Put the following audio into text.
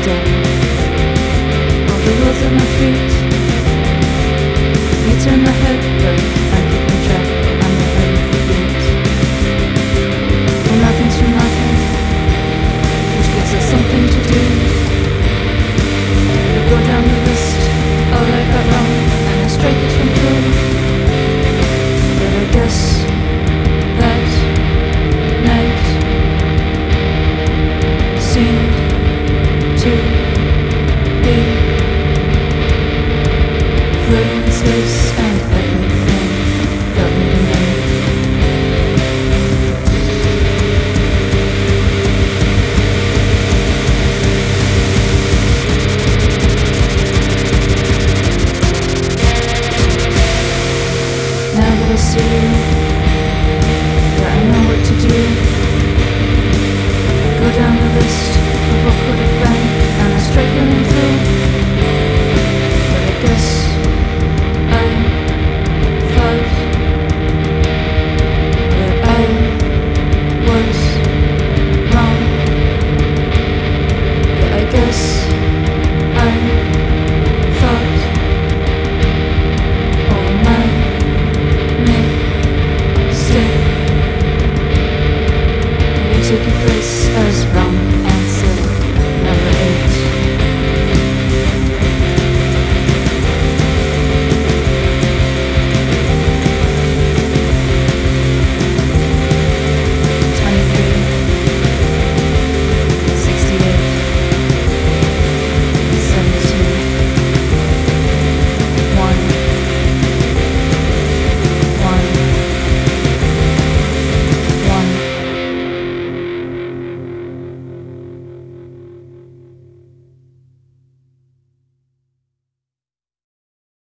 step. All the wheels at my feet. You turn my head, but I'm keeping track. I'm not ready for beat. Well, nothing's from nothing, which gives us something to do. We go down the list, all I got wrong, and I strike it from true. But I guess that night seemed to